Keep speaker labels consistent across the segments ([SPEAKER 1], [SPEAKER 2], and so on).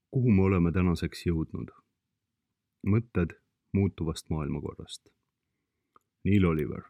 [SPEAKER 1] Kuhu me oleme tänaseks jõudnud? Mõtted muutuvast maailmakorrast. Neil Oliver.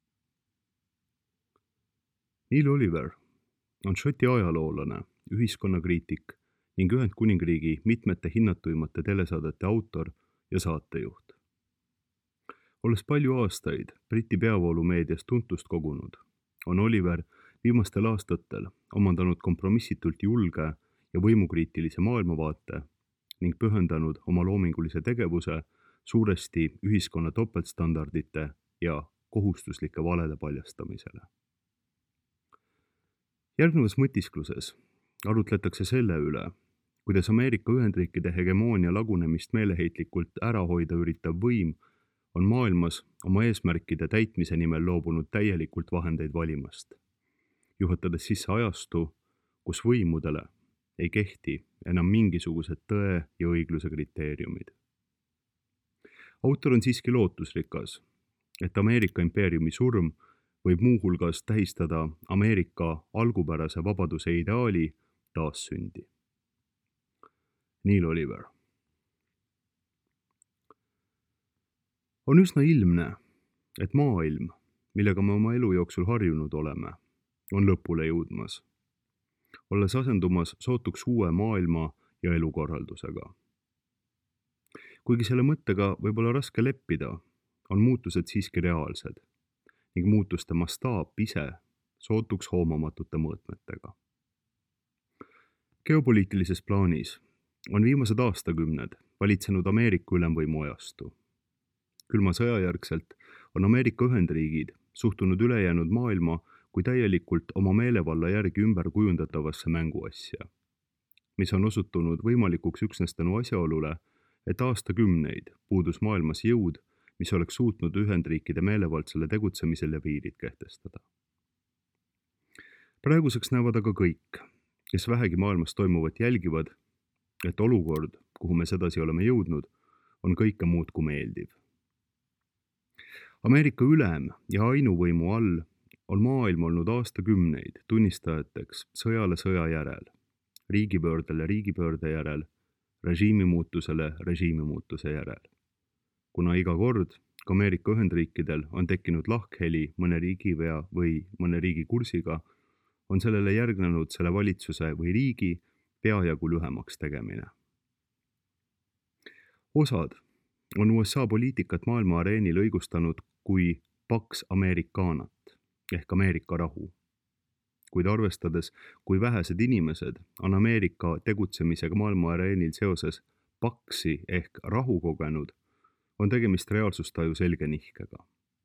[SPEAKER 1] Neil Oliver on Šoti ajaloolane, ühiskonnakriitik ning Ühendkuningriigi mitmete hinnatuimate telesaadete autor ja saatejuht. Olles palju aastaid Briti peavoolumeedias tuntust kogunud, on Oliver viimastel aastatel omandanud kompromissitult julge ja võimukriitilise maailmavaate ning pühendanud oma loomingulise tegevuse suuresti ühiskonna topeltstandardite ja kohustuslike valede paljastamisele. Järgnevas mõtiskluses arutletakse selle üle, kuidas Ameerika Ühendriikide hegemoonia lagunemist meeleheitlikult ära hoida üritav võim on maailmas oma eesmärkide täitmise nimel loobunud täielikult vahendeid valimast, juhatades sisse ajastu, kus võimudele ei kehti enam mingisugused tõe ja õigluse kriteeriumid. Autor on siiski lootusrikas, et Ameerika impeeriumi surm võib muuhulgas tähistada Ameerika algupärase vabaduse ideaali taassündi. Neil Oliver. On üsna ilmne, et maailm, millega me oma elu jooksul harjunud oleme, on lõpule jõudmas, olles asendumas sootuks uue maailma ja elukorraldusega. Kuigi selle mõttega võib olla raske leppida, on muutused siiski reaalsed ning muutuste mastaap ise sootuks hoomamatute mõõtmetega. Geopoliitilises plaanis on viimased aastakümned valitsenud Ameerika ülemvõimu ajastu. Külma sõja järgselt on Ameerika Ühendriigid suhtunud ülejäänud maailma kui täielikult oma meelevalla järgi ümber kujundatavasse mänguasja, mis on osutunud võimalikuks üksnes tänu asjaolule, et aastakümneid puudus maailmas jõud, mis oleks suutnud Ühendriikide meelevaldsele tegutsemisele piirid kehtestada. Praeguseks näevad aga kõik, kes vähegi maailmas toimuvat jälgivad, et olukord, kuhu me sedasi oleme jõudnud, on kõike muud kui meeldiv. Ameerika ülem- ja ainuvõimu all on maailm olnud aastakümneid tunnistajateks sõjale sõja järel, riigipöördele riigipöörde järel, režiimimuutusele režiimimuutuse järel. Kuna iga kord, kui Ameerika Ühendriikidel on tekkinud lahkheli mõne riigivea või mõne riigi kursiga, on sellele järgnenud selle valitsuse või riigi peajagu lühemaks tegemine. Osad on USA poliitikat maailma areenil õigustanud kui Pax Americanat ehk Ameerika rahu. Kuid arvestades, kui vähesed inimesed on Ameerika tegutsemisega maailma areenil seoses paksi ehk rahu kogenud, on tegemist reaalsustaju selge nihkega.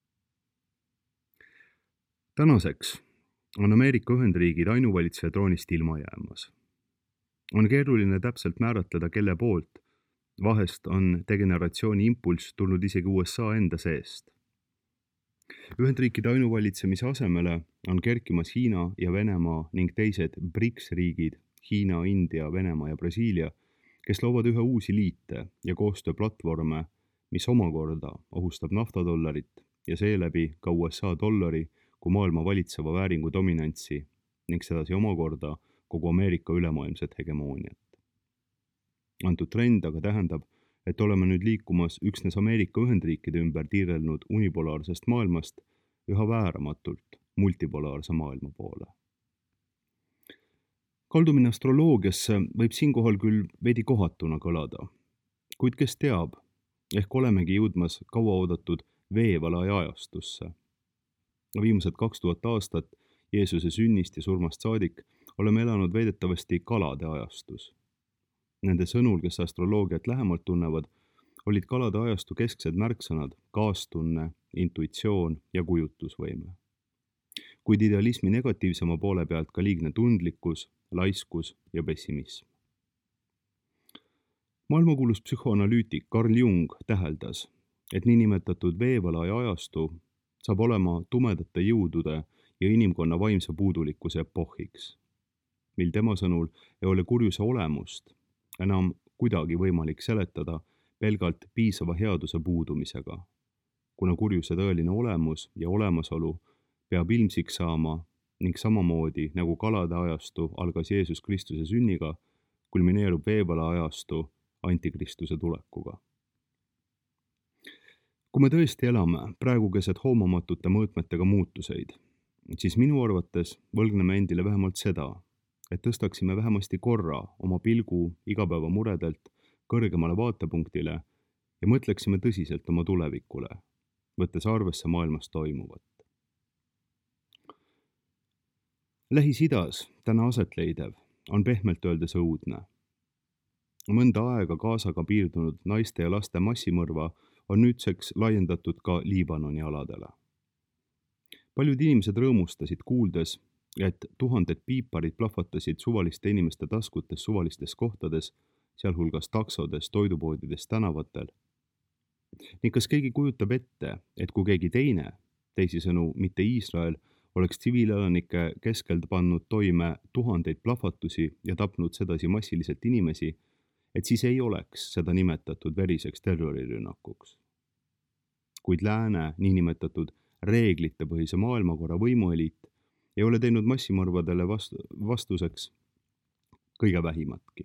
[SPEAKER 1] Tänaseks on Ameerika Ühendriigid ainuvalitseja troonist ilma jäämas. On keeruline täpselt määratleda, kelle poolt, vahest on degeneratsiooni impulss tulnud isegi USA enda seest. Ühendriikide ainuvalitsemise asemele on kerkimas Hiina ja Venemaa ning teised BRICS riigid, Hiina, India, Venemaa ja Brasiilia, kes loovad üha uusi liite ja koostööplatvorme, mis omakorda ohustab naftadollarit ja seeläbi ka USA dollari kui maailma valitseva vääringu dominantsi ning sedasi omakorda kogu Ameerika ülemaailmset hegemooniat. Antud trend aga tähendab, et oleme nüüd liikumas üksnes Ameerika Ühendriikide ümber tiirelnud unipolaarsest maailmast üha vääramatult multipolaarse maailma poole. Kaldumine astroloogiasse võib siinkohal küll veidi kohatuna kõlada, kuid kes teab, ehk olemegi jõudmas kauaoodatud veevalae ajastusse. Viimased 2000 aastat Jeesuse sünnist ja surmast saadik oleme elanud väidetavasti kalade ajastus. Nende sõnul, kes astroloogiat lähemalt tunnevad, olid kalade ajastu kesksed märksõnad kaastunne, intuitsioon ja kujutusvõime. Kuid idealismi negatiivsema poole pealt ka liigne tundlikkus, laiskus ja pessimism. Maailmakuulus psühhoanalüütik Carl Jung täheldas, et niinimetatud veevalae ajastu saab olema tumedate jõudude ja inimkonna vaimse puudulikkuse epohhiks, mil tema sõnul ei ole kurjuse olemust enam kuidagi võimalik seletada pelgalt piisava headuse puudumisega, kuna kurjuse tõeline olemus ja olemasolu peab ilmsiks saama ning samamoodi nagu kalade ajastu algas Jeesus Kristuse sünniga, kulmineerub veevale ajastu antikristuse tulekuga. Kui me tõesti elame praegu keset hoomamatute mõõtmetega muutuseid, siis minu arvates võlgneme endile vähemalt seda, et tõstaksime vähemasti korra oma pilgu igapäevamuredelt kõrgemale vaatepunktile ja mõtleksime tõsiselt oma tulevikule, võttes arvesse maailmas toimuvat. Lähis-Idas täna aset leidev on pehmelt öeldes õudne. Mõnda aega Gazaga piirdunud naiste ja laste massimõrva on nüüdseks laiendatud ka Liibanoni aladele. Paljud inimesed rõõmustasid kuuldes, et tuhanded piiparid plahvatasid suvaliste inimeste taskutes suvalistes kohtades, sealhulgas taksodes, toidupoodides, tänavatel. Ning kas keegi kujutab ette, et kui keegi teine, teisisõnu mitte Iisrael, oleks tsiviilelanike keskeld pannud toime tuhandeid plahvatusi ja tapnud sedasi massiliselt inimesi, et siis ei oleks seda nimetatud veriseks terrorirünnakuks. Kuid lääne niinimetatud reeglitepõhise maailmakorra võimueliit ei ole teinud massimõrvadele vastuseks kõige vähimatki.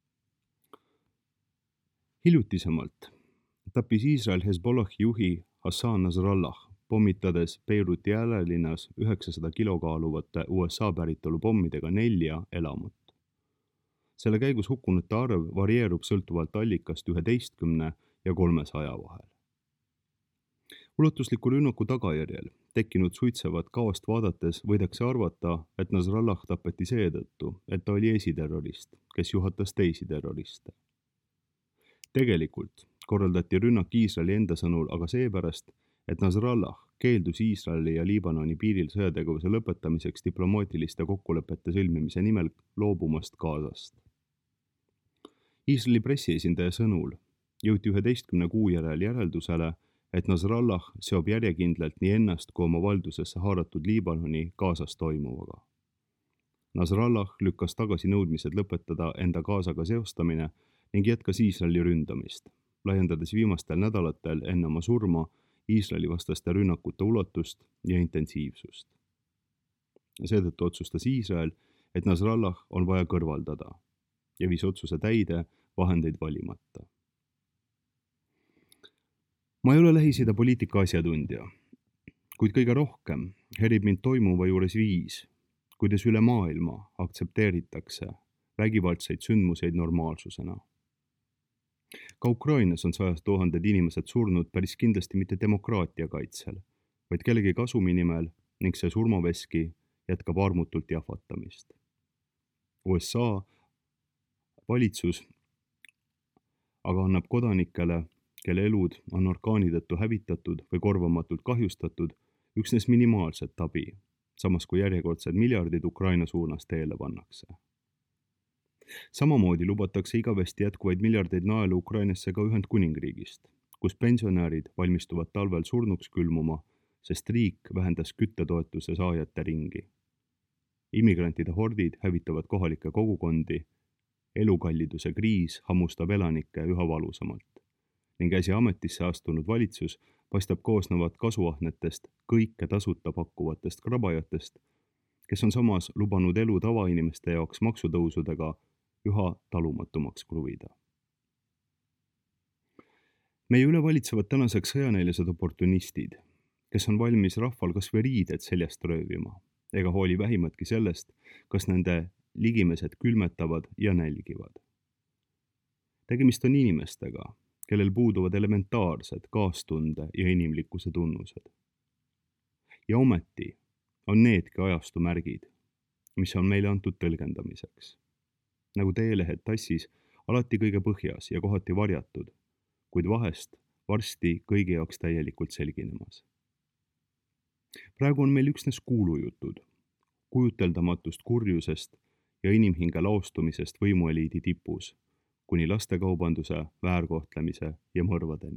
[SPEAKER 1] Hiljutisemalt tappis Iisrael Hezbollahi juhi Hassan Nasrallah, pommitades Beiruti äärelinnas 900 kilo kaaluvate USA päritolu pommidega 4 elamut. Selle käigus hukkunute arv varieerub sõltuvalt allikast 11 ja 300 vahel. Ulatusliku rünnaku tagajärjel tekkinud suitsevat kaost vaadates võidakse arvata, et Nasrallah tapeti seetõttu, et ta oli esiterrorist, kes juhatas teisi terroriste. Tegelikult korraldati rünnak Iisraeli enda sõnul aga seepärast, et Nasrallah keeldus Iisraeli ja Liibanoni piiril sõjategevuse lõpetamiseks diplomaatiliste kokkulepete sõlmimise nimel loobumast Gazast. Iisraeli pressiesindaja sõnul jõuti 11 kuu järel järeldusele, et Nasrallah seob järjekindlalt nii ennast kui oma valdusesse haaratud Liibanoni Gazas toimuvaga. Nasrallah lükkas tagasi nõudmised lõpetada enda Gazaga seostamine ning jätkas Iisraeli ründamist, laiendades viimastel nädalatel enne oma surma Iisraeli vastaste rünnakute ulatust ja intensiivsust. Seetõttu otsustas Iisrael, et Nasrallah on vaja kõrvaldada ja viis otsuse täide vahendeid valimata. Ma ei ole Lähis-Ida poliitika asjatundja, kuid kõige rohkem herib mind toimuva juures viis, kuidas üle maailma aktsepteeritakse vägivaldseid sündmuseid normaalsusena. Ka Ukrainas on 100 000 inimesed surnud päris kindlasti mitte demokraatia kaitsel, vaid kellegi kasumi nimel ning see surmaveski jätkab armutult jahvatamist. USA valitsus aga annab kodanikele, kelle elud on orkaani tõttu hävitatud või korvamatult kahjustatud, üksnes minimaalset abi, samas kui järjekordsed miljardid Ukraina suunas teele pannakse. Samamoodi lubatakse igavesti jätkuvaid miljardeid naelu Ukrainasse ka Ühendkuningriigist, kus pensionärid valmistuvad talvel surnuks külmuma, sest riik vähendas küttetoetuse saajate ringi. Immigrantide hordid hävitavad kohalikke kogukondi, elukalliduse kriis hammustab elanikke üha valusamalt ning äsja ametisse astunud valitsus paistab koosnevat kasuahnetest kõike tasuta pakkuvatest krabajatest, kes on samas lubanud elu tavainimeste jaoks maksutõusudega üha talumatumaks kruvida. Meie üle valitsevad tänaseks sõjanäilised oportunistid, kes on valmis rahval kas või riided seljast röövima, ega hooli vähimatki sellest, kas nende ligimesed külmetavad ja nälgivad. Tegemist on inimestega, kellel puuduvad elementaarsed kaastunde ja inimlikkuse tunnused. Ja ometi on needki ajastu märgid, mis on meile antud tõlgendamiseks. Nagu teelehed tassis, alati kõige põhjas ja kohati varjatud, kuid vahest varsti kõigi jaoks täielikult selginemas. Praegu on meil üksnes kuulujutud, kujuteldamatust kurjusest ja inimhinge laostumisest võimueliidi tipus, kuni lastekaubanduse, väärkohtlemise ja mõrvadeni.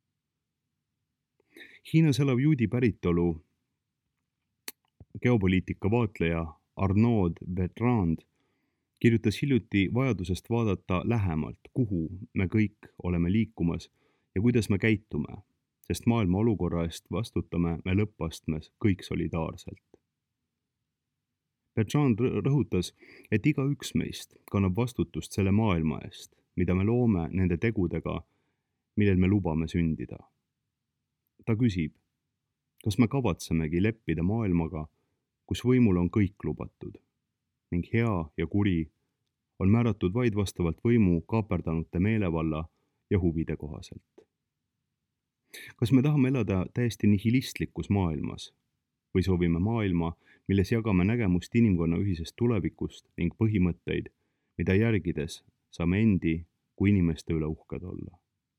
[SPEAKER 1] Hiinas elav juudi päritolu geopoliitika vaatleja Arnaud Bertrand kirjutas hiljuti vajadusest vaadata lähemalt, kuhu me kõik oleme liikumas ja kuidas me käitume, sest maailma olukorra eest vastutame me lõppastmes kõik solidaarselt. Bertrand rõhutas, et igaüks meist kannab vastutust selle maailma eest, mida me loome nende tegudega, millel me lubame sündida. Ta küsib, kas me kavatsemegi leppida maailmaga, kus võimul on kõik lubatud ning hea ja kuri on määratud vaid vastavalt võimu kaaperdanute meelevalla ja huvide kohaselt. Kas me tahame elada täiesti nihilistlikus maailmas või soovime maailma, milles jagame nägemust inimkonna ühisest tulevikust ning põhimõtteid, mida järgides saame endi kui inimeste üle uhked olla?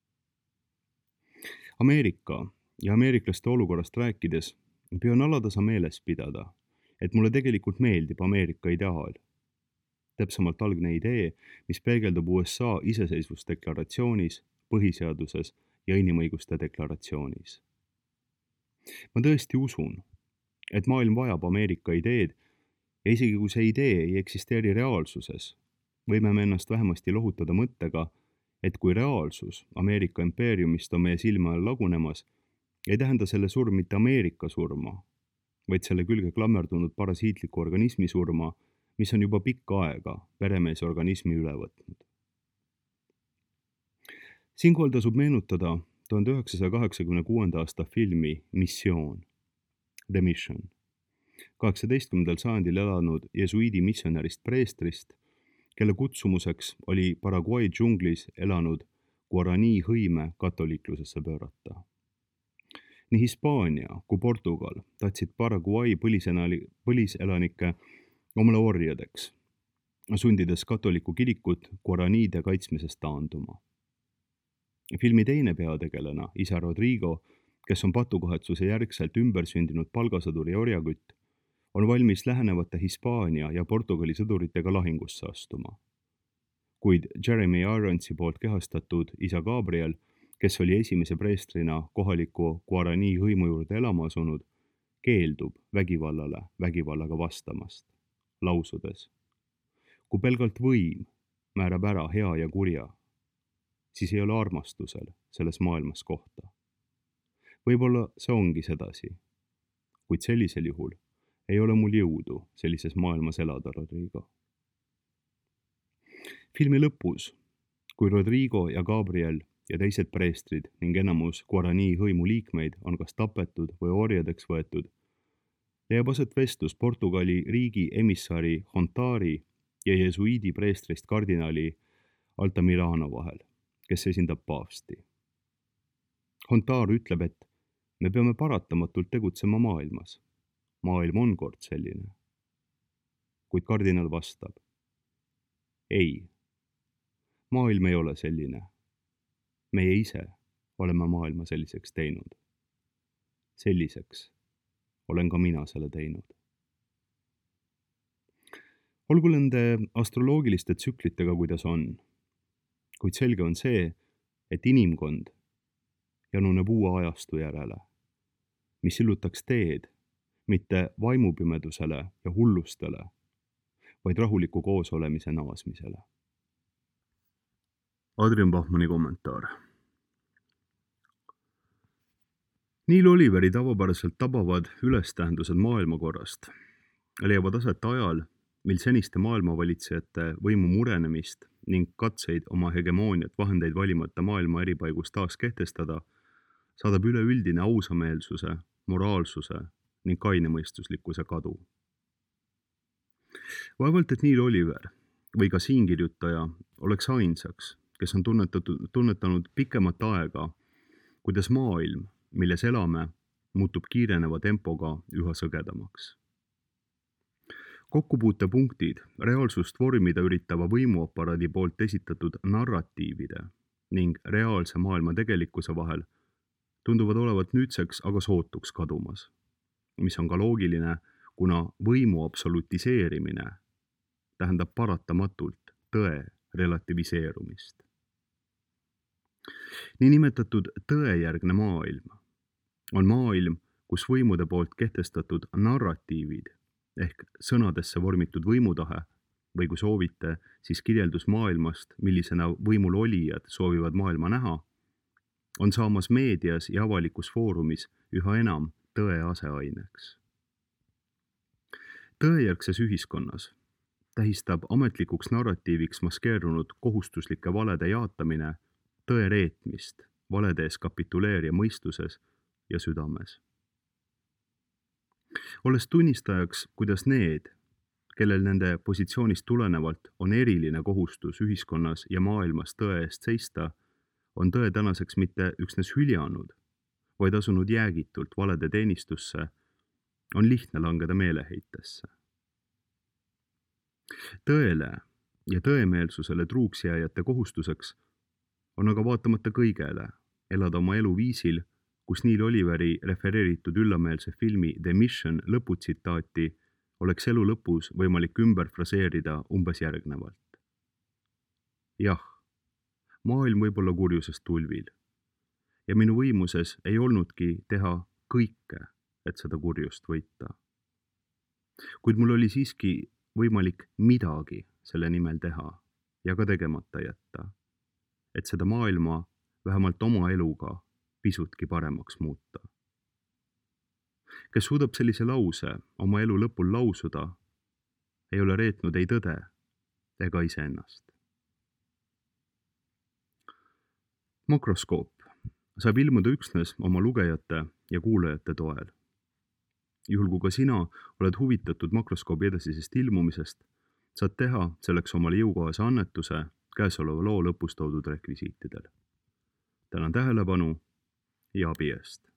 [SPEAKER 1] Ameerika ja ameeriklaste olukorrast rääkides püüan alatasa meeles pidada, et mulle tegelikult meeldib Ameerika ideaal. Täpsemalt algne idee, mis peegeldub USA iseseisvusdeklaratsioonis, põhiseaduses ja inimõiguste deklaratsioonis. Ma tõesti usun, et maailm vajab Ameerika ideed ja isegi kui see idee ei eksisteeri reaalsuses, võime me ennast vähemasti lohutada mõttega, et kui reaalsus Ameerika impeeriumist on meie silme all lagunemas, ei tähenda selle surm mitte Ameerika surma, vaid selle külge klammerdunud parasiitliku organismi surma, mis on juba pikka aega peremees organismi üle võtnud. Siinkohal tasub meenutada 1986. aasta filmi Missioon, The Mission, 18. sajandil elanud jesuiidi missionärist preestrist, kelle kutsumuseks oli Paraguay džunglis elanud Guarani hõime katoliiklusesse pöörata. Nii Hispaania kui Portugal tahtsid Paraguay põliselanikke omale orjadeks, sundides katoliku kirikut Guaraniide kaitsmisest taanduma. Filmi teine peategelane, isa Rodrigo, kes on patukahetsuse järgselt ümbersündinud palgasõdur ja orjakütt, on valmis lähenevate Hispaania ja Portugali sõduritega lahingusse astuma. Kuid Jeremy Ironsi poolt kehastatud isa Gabriel, kes oli esimese preestrina kohaliku Guarani hõimu juurde elama asunud, keeldub vägivallale vägivallaga vastamast, lausudes: kui pelgalt võim määrab ära hea ja kurja, siis ei ole armastusel selles maailmas kohta. Võib-olla see ongi sedasi, kuid sellisel juhul ei ole mul jõudu sellises maailmas elada, Rodrigo. Filmi lõpus, kui Rodrigo ja Gabriel ja teised preestrid ning enamus Guarani hõimu liikmeid on kas tapetud või orjadeks võetud, leiab aset vestlus Portugali riigi emissari Hontari ja jesuiidi preestrist kardinali Altamirano vahel, kes esindab paavsti. Hontar ütleb, et me peame paratamatult tegutsema maailmas. Maailm on kord selline. Kuid kardinal vastab: ei, maailm ei ole selline. Meie ise oleme maailma selliseks teinud. Selliseks olen ka mina selle teinud. Olgu nende astroloogiliste tsüklitega, kuidas on, kuid selge on see, et inimkond januneb uue ajastu järele, mis sillutaks teed mitte vaimupimedusele ja hullustele, vaid rahuliku koosolemise naasmisele. Adrian Bachmanni kommentaar. Neil Oliveri tavapäraselt tabavad ülestähendused maailmakorrast leiavad aset ajal, mil seniste maailmavalitsejate võimu murenemist ning katseid oma hegemooniat vahendeid valimata maailma eripaigus taas kehtestada saadab üleüldine ausameelsuse, moraalsuse ning kainemõistuslikkuse kadu. Vaevalt, et Neil Oliver või ka siinkirjutaja oleks ainsaks, kes on tunnetanud pikemat aega, kuidas maailm, milles elame, muutub kiireneva tempoga üha sõgedamaks. Kokkupuutepunktid reaalsust vormida üritava võimuaparaadi poolt esitatud narratiivide ning reaalse maailma tegelikkuse vahel tunduvad olevat nüüdseks aga sootuks kadumas, mis on ka loogiline, kuna võimu absolutiseerimine tähendab paratamatult tõe relativiseerumist. Niinimetatud tõejärgne maailm on maailm, kus võimude poolt kehtestatud narratiivid ehk sõnadesse vormitud võimutahe või kui soovite, siis kirjeldus maailmast, millisena võimul olijad soovivad maailma näha, on saamas meedias ja avalikus foorumis üha enam tõe aseaineks. Tõejärgses ühiskonnas tähistab ametlikuks narratiiviks maskeerunud kohustuslike valede jaatamine tõe reetmist valede ees kapituleerija mõistuses ja südames. Olles tunnistajaks, kuidas need, kellel nende positsioonist tulenevalt on eriline kohustus ühiskonnas ja maailmas tõe eest seista, on tõe tänaseks mitte üksnes hüljanud, vaid asunud jäägitult valede teenistusse, on lihtne langeda meeleheitesse. Tõele ja tõemeelsusele truuks jääjate kohustuseks on aga vaatamata kõigele elada oma elu viisil, kus Neil Oliveri refereeritud üllameelse filmi The Mission lõputsitaati oleks elu lõpus võimalik ümber fraseerida umbes järgnevalt. Jah, maailm võib olla kurjusest tulvil ja minu võimuses ei olnudki teha kõike, et seda kurjust võita. Kuid mul oli siiski võimalik midagi selle nimel teha ja ka tegemata jätta, et seda maailma vähemalt oma eluga pisutki paremaks muuta. Kes suudab sellise lause oma elu lõpul lausuda, ei ole reetnud ei tõde ega iseennast. Makroskoop saab ilmuda üksnes oma lugejate ja kuulajate toel. Juhul kui ka sina oled huvitatud makroskoobi edasisest ilmumisest, saad teha selleks omale jõukohase annetuse käesoleva loo lõpus toodud rekvisiitidel. Tänan tähelepanu ja abi eest!